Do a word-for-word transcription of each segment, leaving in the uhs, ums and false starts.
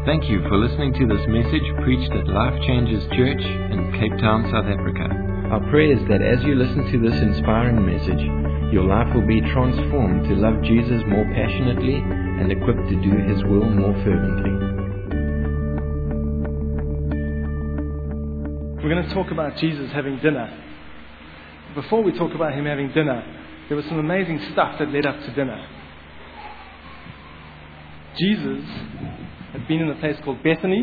Thank you for listening to this message preached at Life Changes Church in Cape Town, South Africa. Our prayer is that as you listen to this inspiring message, your life will be transformed to love Jesus more passionately and equipped to do His will more fervently. We're going to talk about Jesus having dinner. Before we talk about Him having dinner, there was some amazing stuff that led up to dinner. Jesus had been in a place called Bethany,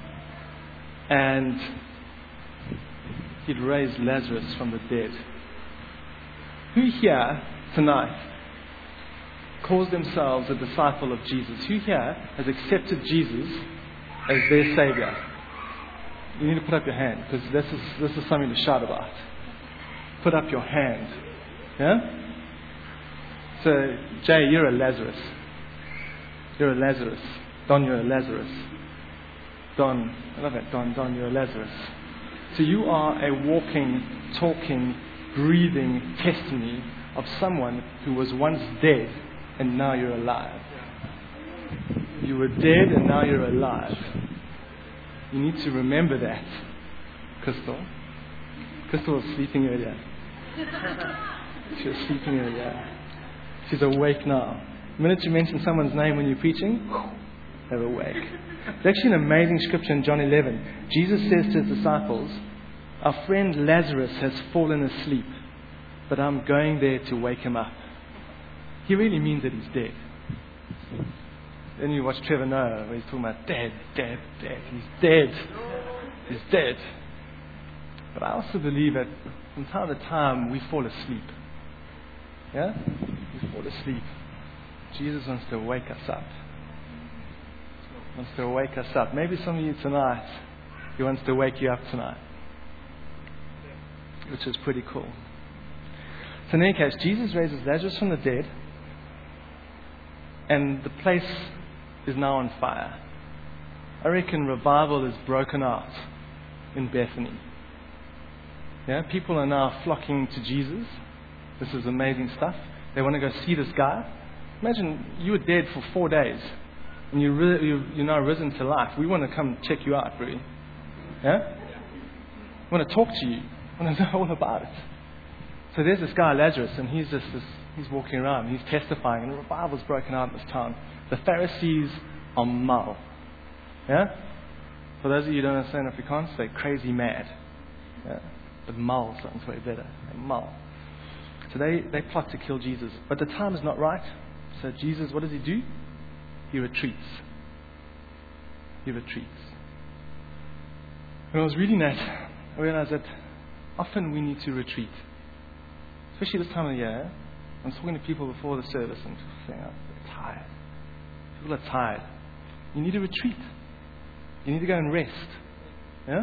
and He'd raised Lazarus from the dead. Who here tonight calls themselves a disciple of Jesus? Who here has accepted Jesus as their Savior? You need to put up your hand, because this is this is something to shout about. Put up your hand. Yeah? So, Jay, you're a Lazarus. You're a Lazarus. Don, you're a Lazarus. Don, I love that. Don, Don, you're a Lazarus. So you are a walking, talking, breathing testimony of someone who was once dead and now you're alive. You were dead and now you're alive. You need to remember that. Crystal. Crystal was sleeping earlier. She was sleeping earlier. She's awake now. The minute you mention someone's name when you're preaching, they're awake. It's actually an amazing scripture in John eleven. Jesus says to His disciples, our friend Lazarus has fallen asleep, but I'm going there to wake him up. He really means that he's dead. Then you watch Trevor Noah, where he's talking about dead, dead, dead. He's dead. He's dead. But I also believe that from time to time we fall asleep. Yeah? We fall asleep. Jesus wants to wake us up. He wants to wake us up. Maybe some of you tonight, He wants to wake you up tonight. Which is pretty cool. So in any case, Jesus raises Lazarus from the dead, and the place is now on fire. I reckon revival is broken out in Bethany. Yeah, people are now flocking to Jesus. This is amazing stuff. They want to go see this guy. Imagine you were dead for four days, and you re- you, you're now risen to life. We want to come check you out, really. Yeah? We want to talk to you. We want to know all about it. So there's this guy, Lazarus, and he's just this, he's walking around, he's testifying, and the revival's broken out in this town. The Pharisees are mal. Yeah? For those of you who don't understand Afrikaans, they're crazy mad. Yeah? But mal sounds way better. They're mal. So they, they plot to kill Jesus. But the time is not right. So Jesus, what does He do? He retreats. He retreats. When I was reading that, I realized that often we need to retreat. Especially this time of the year. I'm talking to people before the service and saying, oh, they're tired. People are tired. You need to retreat. You need to go and rest. Yeah?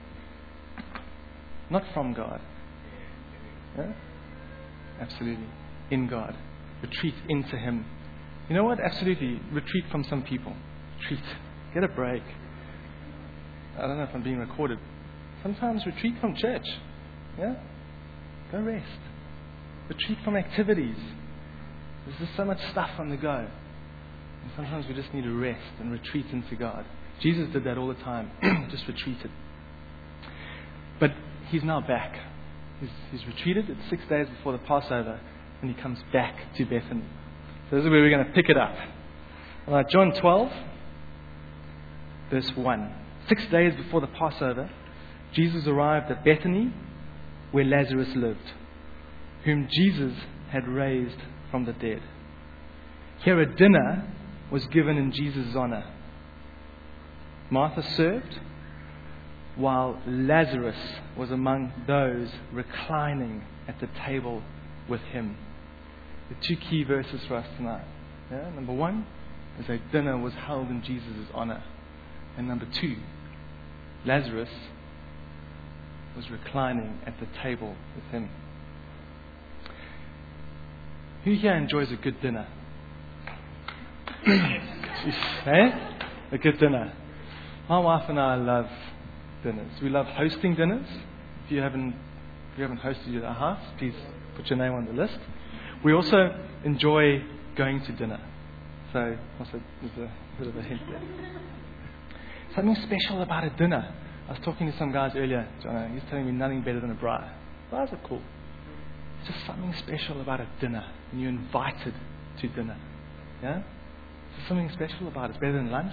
Not from God. Yeah? Absolutely. In God. Retreat into Him. You know what? Absolutely. Retreat from some people. Retreat. Get a break. I don't know if I'm being recorded. Sometimes retreat from church. Yeah? Go rest. Retreat from activities. There's just so much stuff on the go. And sometimes we just need to rest and retreat into God. Jesus did that all the time. Just retreated. But He's now back. He's, he's retreated. It's six days before the Passover. And He comes back to Bethany. So this is where we're going to pick it up. All right, John twelve, verse one. Six days before the Passover, Jesus arrived at Bethany, where Lazarus lived, whom Jesus had raised from the dead. Here a dinner was given in Jesus' honor. Martha served, while Lazarus was among those reclining at the table with Him. The two key verses for us tonight. Yeah? Number one is that dinner was held in Jesus' honor. And number two, Lazarus was reclining at the table with Him. Who here enjoys a good dinner? Eh? A good dinner. My wife and I love dinners. We love hosting dinners. If you haven't, if you haven't hosted at our house, please put your name on the list. We also enjoy going to dinner. So, also, there's a bit of a hint there. Something special about a dinner. I was talking to some guys earlier, John, he's telling me nothing better than a braai. Braais are cool. It's just something special about a dinner, and you're invited to dinner. Yeah? There's something special about it. It's better than lunch.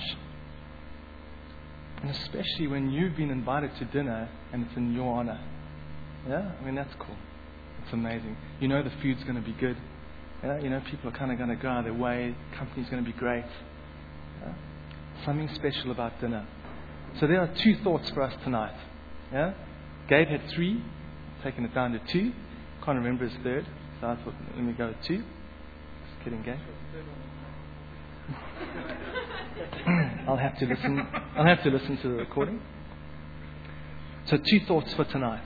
And especially when you've been invited to dinner and it's in your honor. Yeah? I mean, that's cool. It's amazing. You know the food's going to be good. Yeah? You know people are kind of going to go out of their way. Company's going to be great. Yeah? Something special about dinner. So there are two thoughts for us tonight. Yeah? Gabe had three. I've taken it down to two. Can't remember his third. So I thought, let me go with two. Just kidding, Gabe. I'll have to listen. I'll have to listen to the recording. So two thoughts for tonight.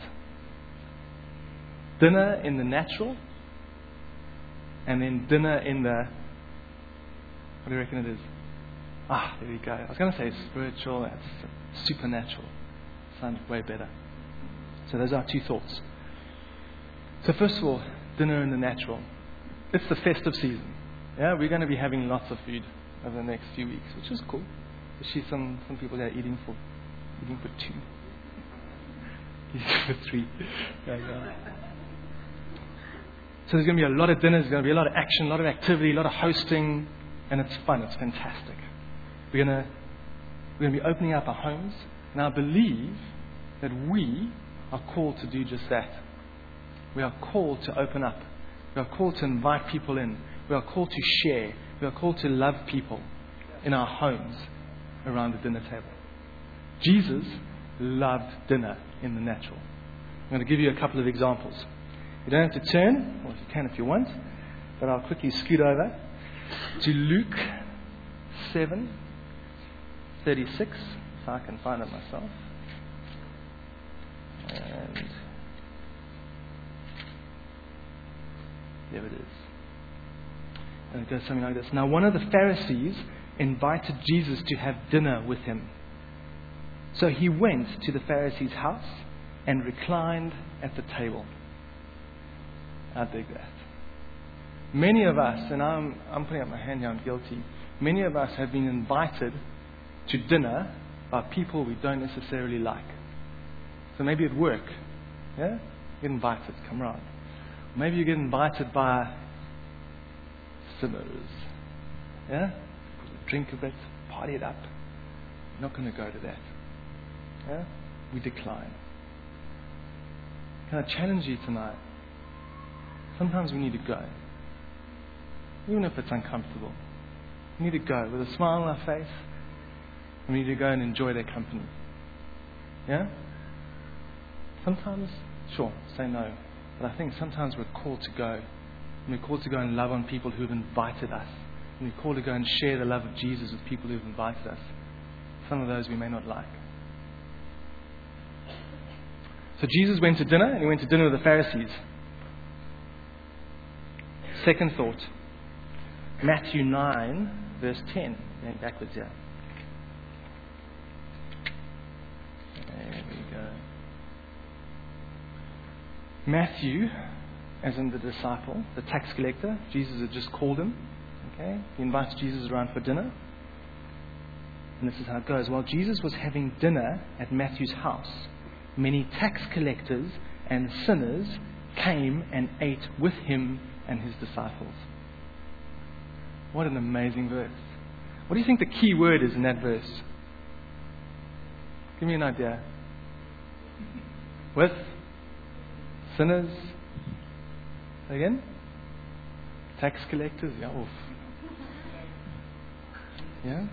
Dinner in the natural, and then dinner in the, what do you reckon it is? Ah, there we go. I was going to say spiritual, that's supernatural. Sounds way better. So those are two thoughts. So first of all, dinner in the natural. It's the festive season. Yeah, we're going to be having lots of food over the next few weeks, which is cool. You see some, some people there eating for eating for two. Eating for three. Yeah, yeah. So there's going to be a lot of dinners, there's going to be a lot of action, a lot of activity, a lot of hosting, and it's fun, it's fantastic. We're going to we're going to be opening up our homes, and I believe that we are called to do just that. We are called to open up. We are called to invite people in. We are called to share. We are called to love people in our homes around the dinner table. Jesus loved dinner in the natural. I'm going to give you a couple of examples. You don't have to turn, or you can if you want, but I'll quickly scoot over to Luke seven thirty-six, if I can find it myself. And there it is. And it goes something like this. Now, one of the Pharisees invited Jesus to have dinner with him. So he went to the Pharisee's house and reclined at the table. I dig that. Many of us, and I'm, I'm putting up my hand here, I'm guilty. Many of us have been invited to dinner by people we don't necessarily like. So maybe at work, yeah, get invited, come round. Maybe you get invited by sinners, yeah, drink a bit, party it up. We're not going to go to that. Yeah, we decline. Can I challenge you tonight? Sometimes we need to go, even if it's uncomfortable. We need to go with a smile on our face. We need to go and enjoy their company. Yeah? Sometimes, sure, say no. But I think sometimes we're called to go. And we're called to go and love on people who've invited us. And we're called to go and share the love of Jesus with people who've invited us. Some of those we may not like. So Jesus went to dinner, and he went to dinner with the Pharisees. Second thought. Matthew nine, verse ten. Going backwards here. There we go. Matthew, as in the disciple, the tax collector, Jesus had just called him. Okay, he invites Jesus around for dinner. And this is how it goes. While Jesus was having dinner at Matthew's house, many tax collectors and sinners came and ate with him and his disciples. What an amazing verse. What do you think the key word is in that verse? Give me an idea. With sinners. Again? Tax collectors. Yeah. Oof. Yeah?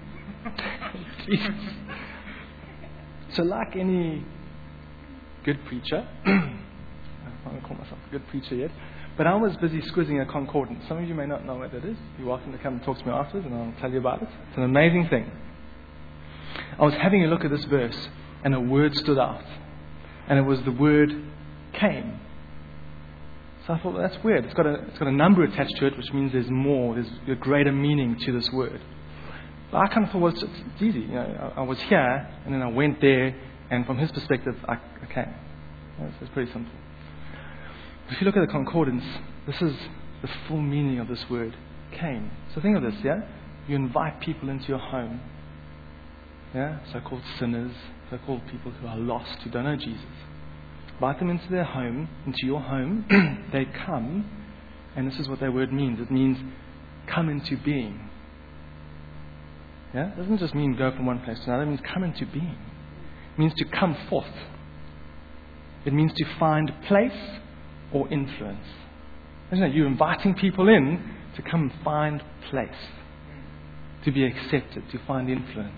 So like any good preacher, I don't call myself a good preacher yet, but I was busy squizzing a concordance. Some of you may not know what that is. You're welcome to come and talk to me afterwards and I'll tell you about it. It's an amazing thing. I was having a look at this verse and a word stood out. And it was the word came. So I thought, well, that's weird. It's got a, it's got a number attached to it, which means there's more, there's a greater meaning to this word. But I kind of thought, well, it's, it's easy. You know, I, I was here and then I went there, and from his perspective, I, I came. Yeah, so it's pretty simple. If you look at the concordance, this is the full meaning of this word, came. So think of this, yeah? You invite people into your home. Yeah, so-called sinners, so-called people who are lost, who don't know Jesus. Invite them into their home, into your home. They come, and this is what that word means. It means come into being. Yeah, it doesn't just mean go from one place to another. It means come into being. It means to come forth. It means to find place or influence. Isn't it? You're inviting people in to come and find place, to be accepted, to find influence.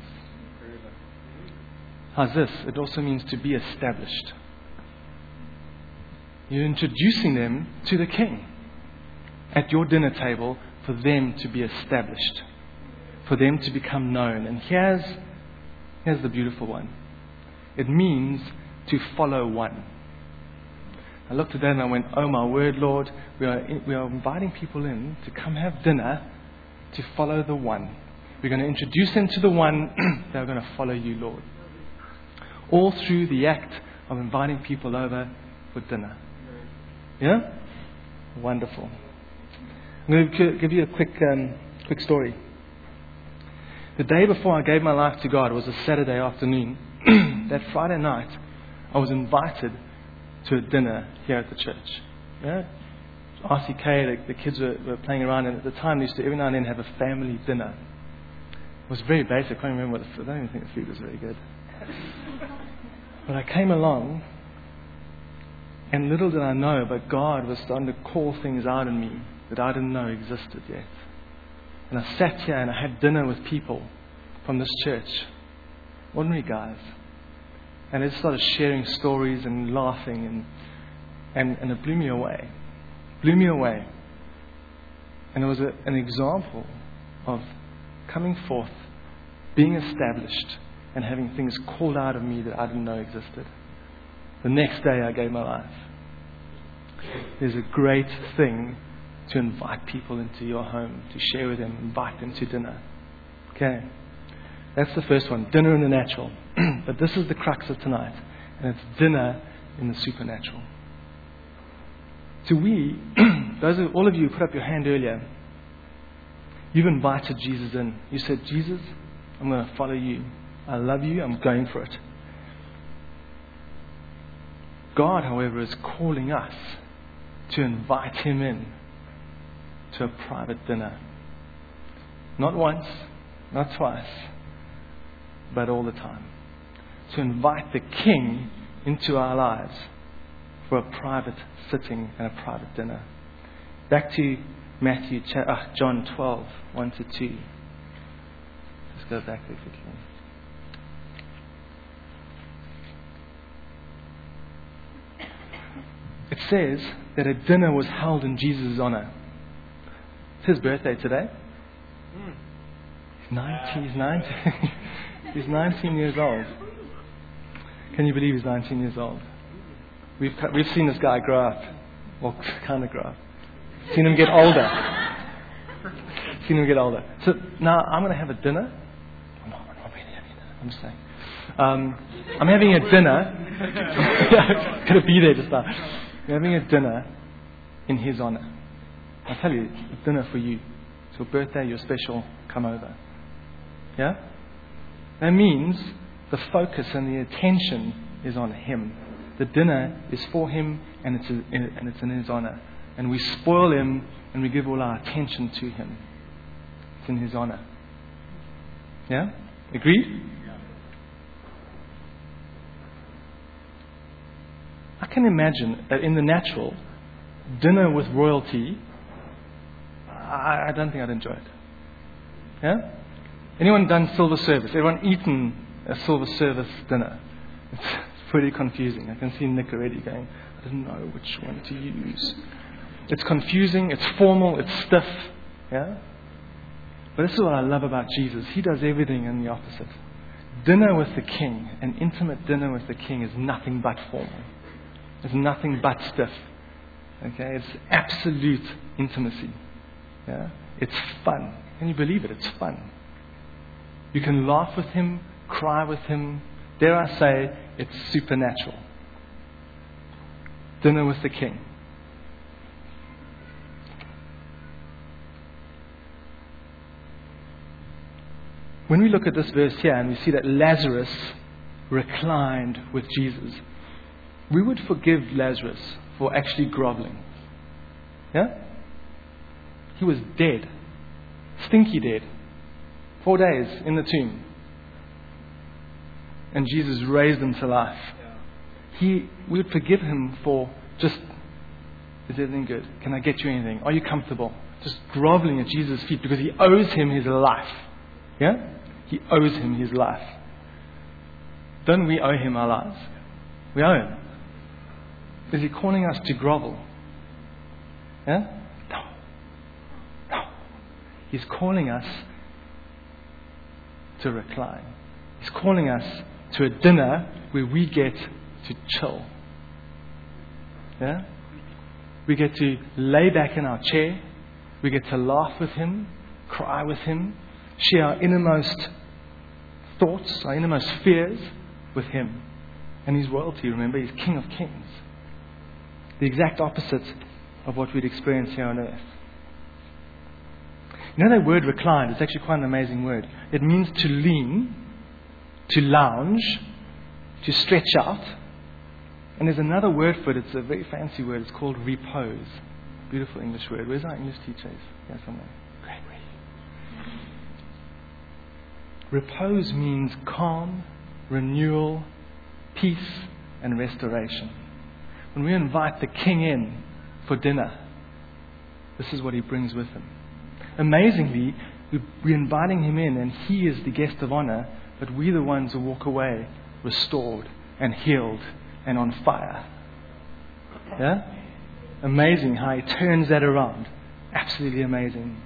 How's this? It also means to be established. You're introducing them to the King at your dinner table for them to be established, for them to become known. And here's, here's the beautiful one. It means to follow one. I looked at that and I went, oh my word, Lord, we are, we are inviting people in to come have dinner to follow the one. We're going to introduce them to the one that are going to follow you, Lord. All through the act of inviting people over for dinner. Yeah? Wonderful. I'm going to give you a quick, um, quick story. The day before I gave my life to God, it was a Saturday afternoon. That Friday night, I was invited to a dinner here at the church. Yeah? R C K, the, the kids were, were playing around, and at the time they used to every now and then have a family dinner. It was very basic. I can't remember what the food. I don't even think the food was very good. But I came along, and little did I know, but God was starting to call things out in me that I didn't know existed yet. And I sat here and I had dinner with people from this church, ordinary guys. And they just started sharing stories and laughing, and, and, and it blew me away. Blew me away. And it was a, an example of coming forth, being established, and having things called out of me that I didn't know existed. The next day I gave my life. There's a great thing to invite people into your home, to share with them, invite them to dinner. Okay. That's the first one, dinner in the natural. But this is the crux of tonight, and it's dinner in the supernatural. So we, those of, all of you who put up your hand earlier, you've invited Jesus in. You said, Jesus, I'm going to follow you. I love you. I'm going for it. God, however, is calling us to invite him in to a private dinner. Not once, not twice, but all the time. To invite the King into our lives for a private sitting and a private dinner. Back to Matthew, uh, John twelve, one to two. Let's go back there quickly. It says that a dinner was held in Jesus' honor. It's his birthday today. He's nineteen. He's nineteen. He's nineteen years old. Can you believe he's nineteen years old? We've we've seen this guy grow up, well, kind of grow up. Seen him get older. Seen him get older. So now I'm going to have a dinner. I'm not, I'm not really having a dinner. I'm just saying. Um, I'm having a dinner. Going to be there just now. We're having a dinner in his honor. I tell you, a dinner for you. It's your birthday, you're special, come over. Yeah? That means the focus and the attention is on him. The dinner is for him, and it's, a, and it's in his honor. And we spoil him, and we give all our attention to him. It's in his honor. Yeah? Agreed? I can imagine that in the natural, dinner with royalty, I, I don't think I'd enjoy it. Yeah? Anyone done silver service? Everyone eaten a silver service dinner? It's, it's pretty confusing. I can see Nick already going, I don't know which one to use. It's confusing, it's formal, it's stiff. Yeah? But this is what I love about Jesus. He does everything in the opposite. Dinner with the King, an intimate dinner with the King, is nothing but formal. It's nothing but stiff. Okay? It's absolute intimacy. Yeah? It's fun. Can you believe it? It's fun. You can laugh with him, cry with him. Dare I say, it's supernatural. Dinner with the King. when we look at this verse here and we see that Lazarus reclined with Jesus, we would forgive Lazarus for actually groveling. Yeah? He was dead. Stinky dead. Four days in the tomb. And Jesus raised him to life. He, we would forgive him for just, is everything good? Can I get you anything? Are you comfortable? Just groveling at Jesus' feet because he owes him his life. Yeah? He owes him his life. Don't we owe him our lives? We owe him. Is he calling us to grovel? Yeah? No. No. He's calling us to recline. He's calling us to a dinner where we get to chill. Yeah? We get to lay back in our chair. We get to laugh with him, cry with him, share our innermost thoughts, our innermost fears with him. And he's royalty, remember, he's King of Kings. The exact opposite of what we'd experience here on earth. You know that word reclined, it's actually quite an amazing word. It means to lean, to lounge, to stretch out. And there's another word for it, it's a very fancy word, it's called repose. Beautiful English word. Where's our English teachers? Yeah, somewhere. Great, great. Repose means calm, renewal, peace, and restoration. When we invite the King in for dinner, this is what he brings with him. Amazingly, we're inviting him in and he is the guest of honor, but we're the ones who walk away restored and healed and on fire. Yeah? Amazing how he turns that around. Absolutely amazing.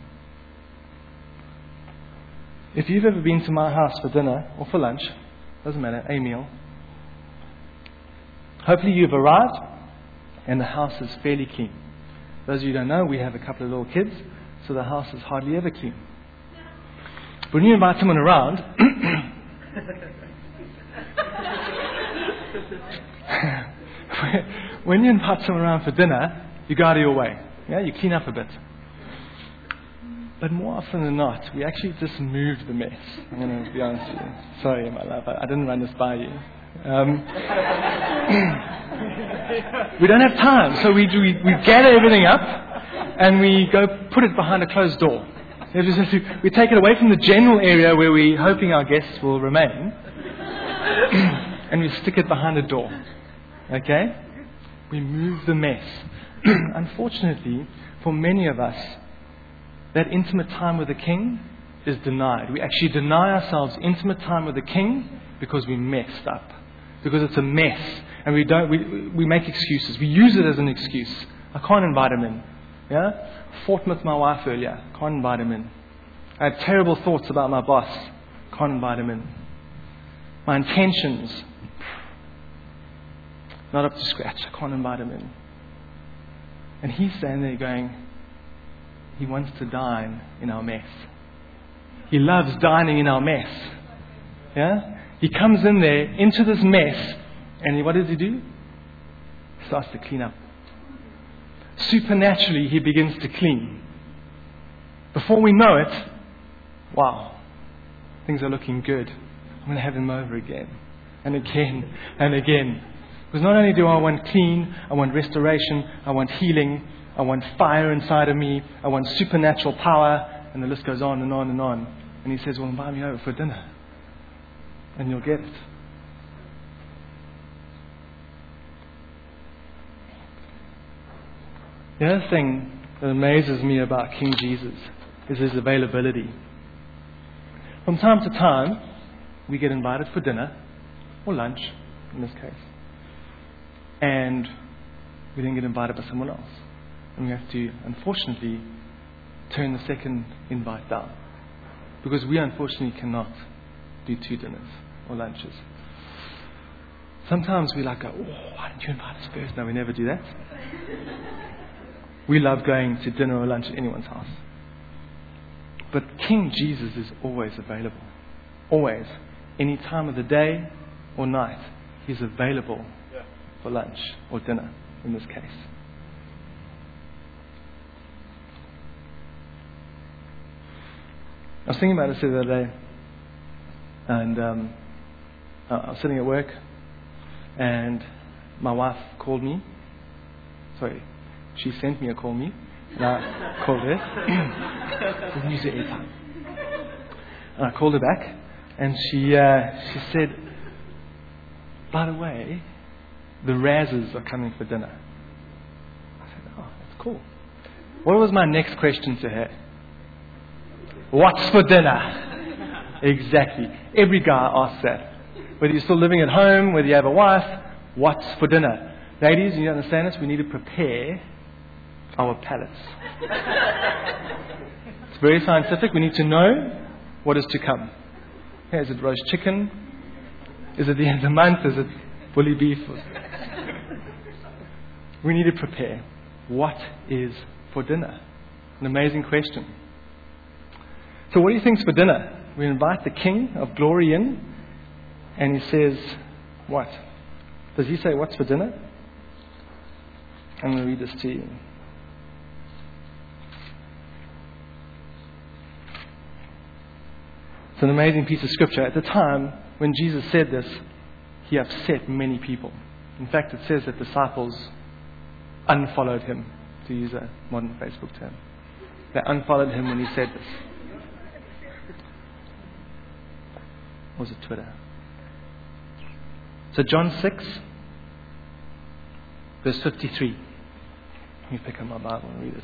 If you've ever been to my house for dinner or for lunch, doesn't matter, a meal, hopefully you've arrived and the house is fairly clean. Those of you who don't know, we have a couple of little kids, so the house is hardly ever clean. But when you invite someone around, when you invite someone around for dinner, you go out of your way. Yeah, you clean up a bit. But more often than not, we actually just move the mess. I'm going to be honest with you. Sorry, my love, I, I didn't run this by you. Um, we don't have time, so we, we we gather everything up and we go put it behind a closed door. We take it away from the general area where we're hoping our guests will remain, and we stick it behind a door. Okay? We move the mess. Unfortunately, for many of us, that intimate time with the King is denied. We actually deny ourselves intimate time with the King because we messed up. Because it's a mess. And we don't, we, we make excuses. We use it as an excuse. I can't invite him in. Yeah? Fought with my wife earlier. Can't invite him in. I had terrible thoughts about my boss. Can't invite him in. My intentions, not up to scratch. I can't invite him in. And he's standing there going, he wants to dine in our mess. He loves dining in our mess. Yeah? He comes in there, into this mess, and he, what does he do? He starts to clean up. Supernaturally, he begins to clean. Before we know it, wow, things are looking good. I'm going to have him over again, and again, and again. Because not only do I want clean, I want restoration, I want healing, I want fire inside of me, I want supernatural power, and the list goes on and on and on. And he says, well, invite me over for dinner, and you'll get it. The other thing that amazes me about King Jesus is his availability. From time to time, we get invited for dinner, or lunch, in this case. And we then get invited by someone else. And we have to, unfortunately, turn the second invite down. Because we, unfortunately, cannot do two dinners or lunches. Sometimes we like go, oh, why didn't you invite us first? No, we never do that. We love going to dinner or lunch at anyone's house. But King Jesus is always available. Always. Any time of the day or night, he's available for lunch or dinner in this case. I was thinking about this the other day. And um, I was sitting at work, and my wife called me. Sorry, she sent me a call me, and I called her. Didn't use the airtime. And I called her back, and she uh, she said, "By the way, the Razzes are coming for dinner." I said, "Oh, that's cool." What was my next question to her? What's for dinner? Exactly. Every guy asks that. Whether you're still living at home, whether you have a wife, what's for dinner? Ladies, you understand this? We need to prepare our palates. It's very scientific. We need to know what is to come. Okay, is it roast chicken? Is it the end of the month? Is it bully beef? We need to prepare. What is for dinner? An amazing question. So what do you think's for dinner? We invite the King of Glory in, and he says, what? Does he say, what's for dinner? I'm going to read this to you. It's an amazing piece of scripture. At the time when Jesus said this, he upset many people. In fact, it says that disciples unfollowed him, to use a modern Facebook term. They unfollowed him when he said this. Or was it Twitter? So John six, verse fifty-three. Let me pick up my Bible and read it.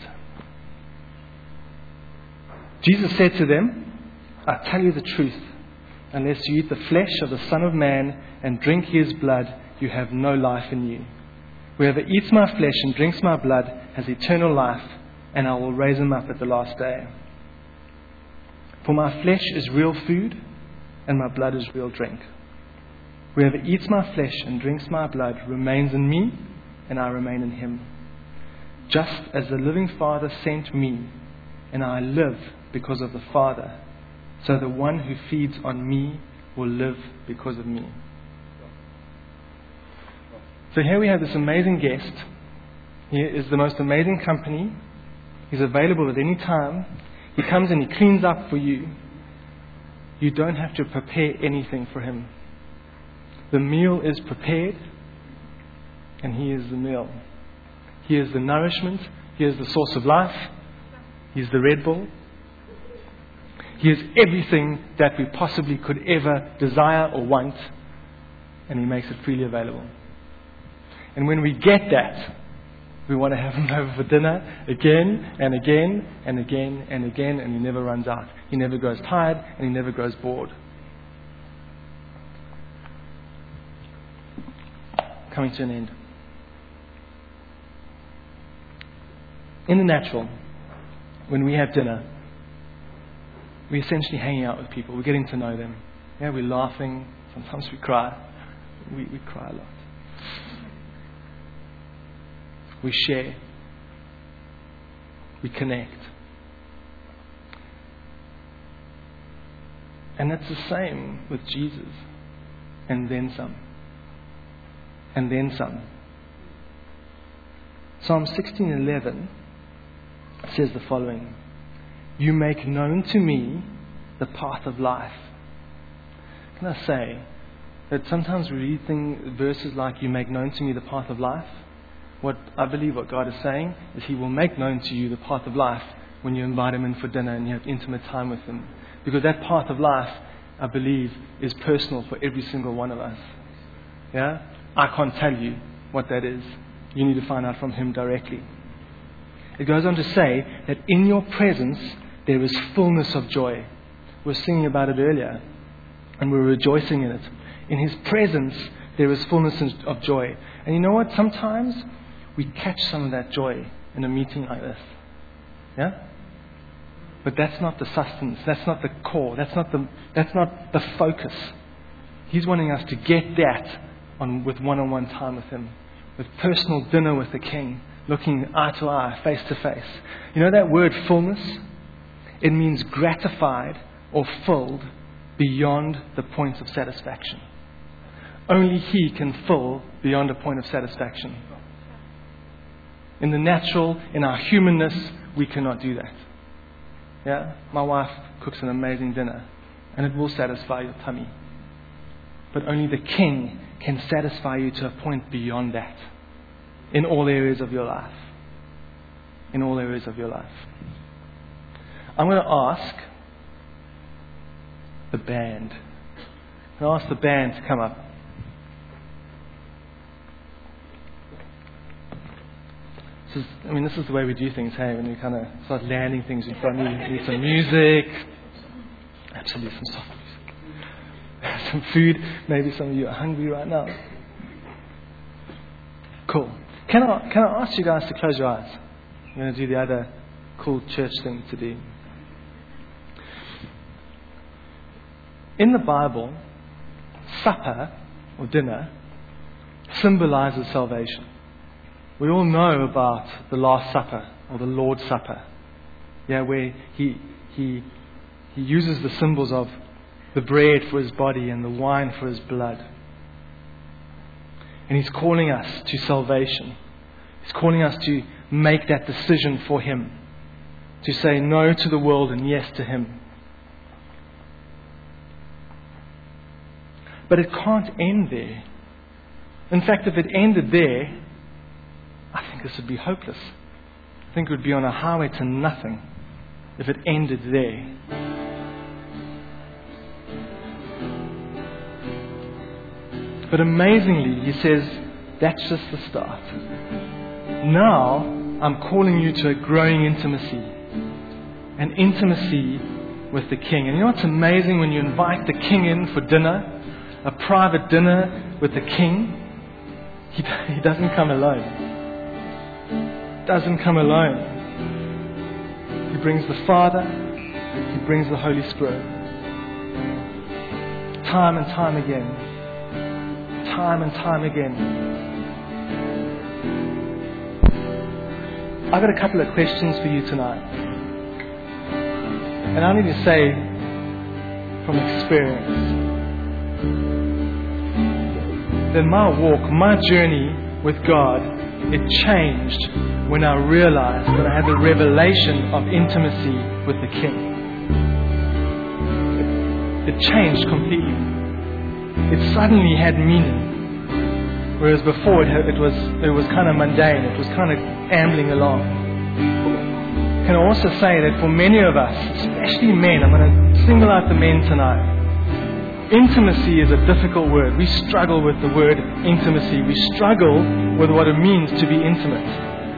Jesus said to them, I tell you the truth, unless you eat the flesh of the Son of Man and drink his blood, you have no life in you. Whoever eats my flesh and drinks my blood has eternal life, and I will raise him up at the last day. For my flesh is real food, and my blood is real drink. Whoever eats my flesh and drinks my blood remains in me, and I remain in him. Just as the living Father sent me, and I live because of the Father, so the one who feeds on me will live because of me. So here we have this amazing guest. He is the most amazing company. He's available at any time. He comes and he cleans up for you. You don't have to prepare anything for him. The meal is prepared, and he is the meal. He is the nourishment. He is the source of life. He is the Red Bull. He is everything that we possibly could ever desire or want, and he makes it freely available. And when we get that, we want to have him over for dinner again and again and again and again, and he never runs out. He never grows tired, and he never grows bored. Coming to an end. In the natural, when we have dinner, we're essentially hanging out with people. We're getting to know them. Yeah, we're laughing. Sometimes we cry. We, we cry a lot. We share. We connect. And it's the same with Jesus. And then some. And then some. Psalm sixteen eleven says the following: You make known to me the path of life. Can I say that sometimes we read things, verses like, you make known to me the path of life? What I believe what God is saying is he will make known to you the path of life when you invite him in for dinner and you have intimate time with him. Because that path of life, I believe, is personal for every single one of us. Yeah? I can't tell you what that is. You need to find out from him directly. It goes on to say that in your presence there is fullness of joy. We were singing about it earlier, and we were rejoicing in it. In his presence there is fullness of joy. And you know what? Sometimes we catch some of that joy in a meeting like this. Yeah? But that's not the sustenance. That's not the core. That's not the, that's not the focus. He's wanting us to get that on with one-on-one time with him. With personal dinner with the King. Looking eye to eye, face to face. You know that word fullness? It means gratified or filled beyond the point of satisfaction. Only he can fill beyond a point of satisfaction. In the natural, in our humanness, we cannot do that. Yeah? My wife cooks an amazing dinner, and it will satisfy your tummy. But only the King can satisfy you to a point beyond that in all areas of your life. In all areas of your life. I'm going to ask the band. I'm going to ask the band to come up. This is, I mean, this is the way we do things, hey, when we kind of start landing things in front of you. You need some music. Absolutely, some soft music. Some food. Maybe some of you are hungry right now. Cool. Can I, can I ask you guys to close your eyes? I'm going to do the other cool church thing to do. In the Bible, supper or dinner symbolizes salvation. We all know about the Last Supper or the Lord's Supper, yeah, where he he he uses the symbols of the bread for his body and the wine for his blood, and he's calling us to salvation. He's calling us to make that decision for him, to say no to the world and yes to him. But it can't end there. In fact, if it ended there, I think this would be hopeless. I think it would be on a highway to nothing if it ended there. But amazingly, he says, that's just the start. Now, I'm calling you to a growing intimacy. An intimacy with the King. And you know what's amazing when you invite the King in for dinner? A private dinner with the King? He, he doesn't come alone. Doesn't come alone. He brings the Father. He brings the Holy Spirit. Time and time again. Time and time again. I've got a couple of questions for you tonight. And I need to say from experience that my walk, my journey with God, it changed when I realized, when I had the revelation of intimacy with the King. It, it changed completely. It suddenly had meaning. Whereas before it, it was it was kind of mundane. It was kind of ambling along. Can I also say that for many of us, especially men, I'm going to single out the men tonight. Intimacy is a difficult word. We struggle with the word intimacy. We struggle with what it means to be intimate.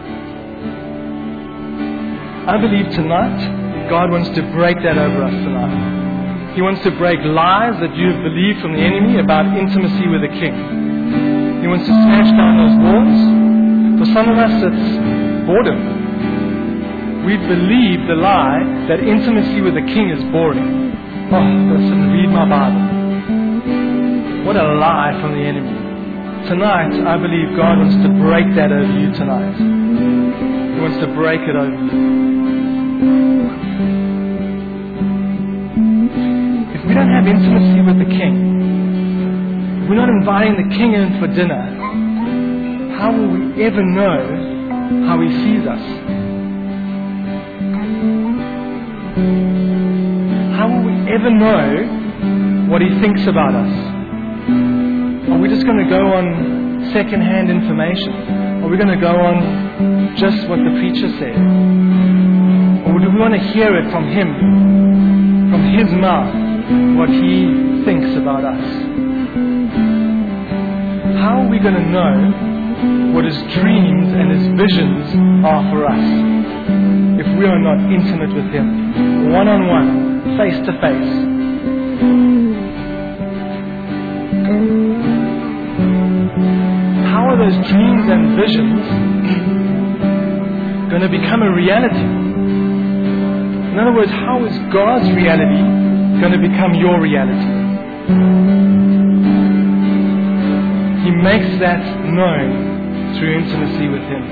I believe tonight, God wants to break that over us tonight. He wants to break lies that you've believed from the enemy about intimacy with the King. He wants to smash down those walls. For some of us, it's boredom. We believe the lie that intimacy with the King is boring. Oh, listen, read my Bible. What a lie from the enemy. Tonight, I believe God wants to break that over you tonight. He wants to break it over you. If we don't have intimacy with the King, if we're not inviting the King in for dinner, how will we ever know how He sees us? How will we ever know what He thinks about us? Are we just going to go on second-hand information? Are we going to go on just what the preacher said? Or do we want to hear it from Him, from His mouth, what He thinks about us? How are we going to know what His dreams and His visions are for us if we are not intimate with Him, one-on-one, face-to-face? How are those dreams and visions going to become a reality? In other words, how is God's reality going to become your reality? He makes that known through intimacy with Him.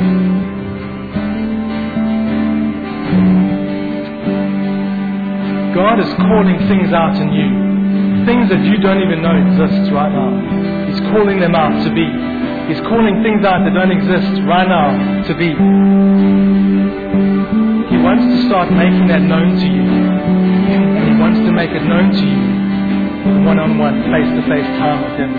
God is calling things out in you, things that you don't even know exist right now. He's calling them out to be. He's calling things out that don't exist right now to be. He wants to start making that known to you. And He wants to make it known to you one-on-one, face-to-face time with Him.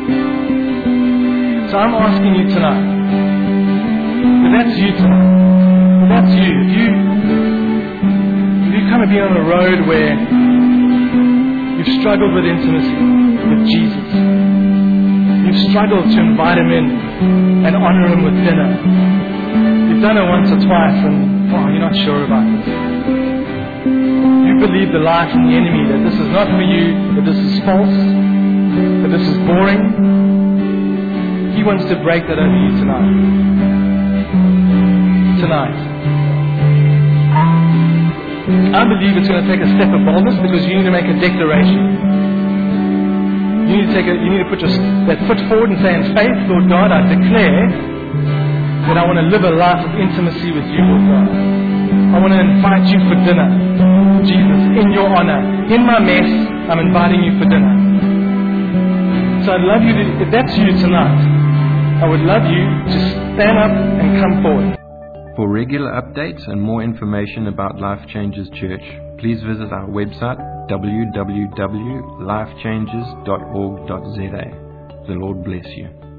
So I'm asking you tonight, if that's you tonight, if that's you, if you, if you kind of been on a road where you've struggled with intimacy with Jesus, you've struggled to invite Him in and honor Him with dinner, you've done it once or twice and, oh, you're not sure about this. You believe the lie from the enemy that this is not for you, that this is false, that this is boring. He wants to break that over you tonight. Tonight. I believe it's going to take a step of boldness because you need to make a declaration. You need to take a, you need to put your, that foot forward and say in faith, Lord God, I declare that I want to live a life of intimacy with you, Lord God. I want to invite you for dinner. Jesus, in your honor, in my mess, I'm inviting you for dinner. So I'd love you to, if that's you tonight, I would love you to stand up and come forward. For regular updates and more information about Life Changes Church, please visit our website w w w dot life changes dot org dot z a. The Lord bless you.